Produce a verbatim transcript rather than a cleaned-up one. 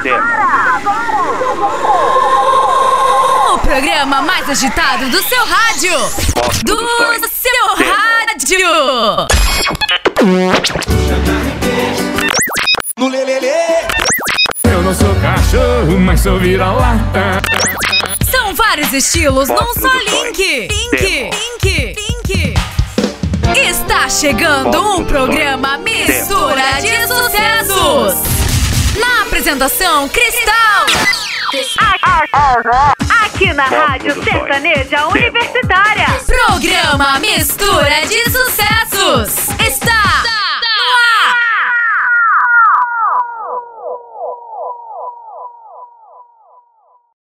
O programa mais agitado do seu rádio. Do seu rádio. No lelele. Eu não sou cachorro, mas sou vira-lata. São vários estilos num só link. Link, link, link. Está chegando o programa Mistura de Sucessos. Na apresentação, Cristal. Aqui na Rádio Sertaneja Universitária. Programa Mistura de Sucessos. Está